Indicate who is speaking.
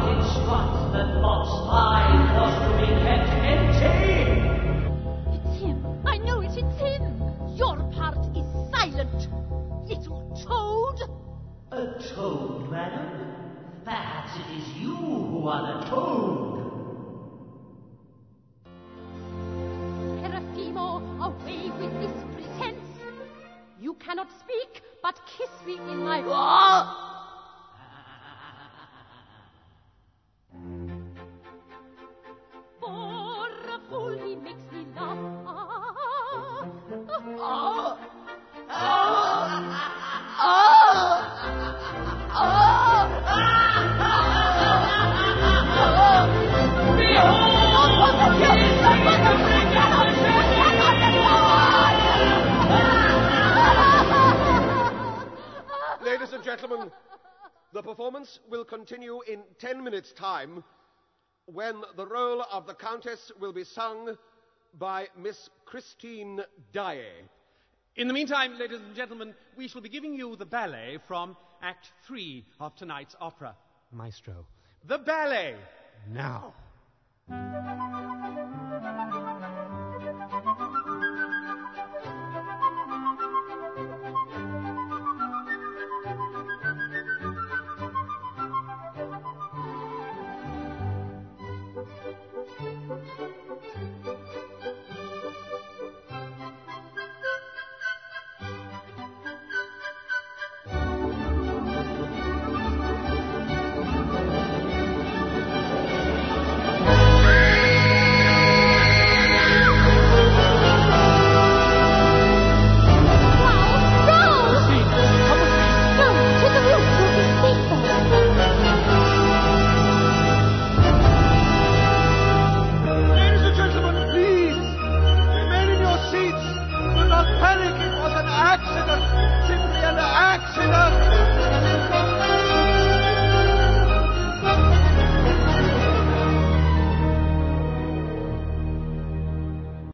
Speaker 1: It's but that Bob's mind was to be kept empty.
Speaker 2: It's him. I know it. It's him. Your part is silent, little toad.
Speaker 1: A toad, madam? Perhaps it is you who are the toad.
Speaker 2: Serafimo, away with this pretense. You cannot speak, but kiss me in my... For a fool he makes me laugh.
Speaker 3: Ladies and gentlemen, the performance will continue in 10 minutes' time, when the role of the Countess will be sung by Miss Christine Daae.
Speaker 4: In the meantime, ladies and gentlemen, we shall be giving you the ballet from Act 3 of tonight's opera.
Speaker 5: Maestro.
Speaker 4: The ballet.
Speaker 5: Now.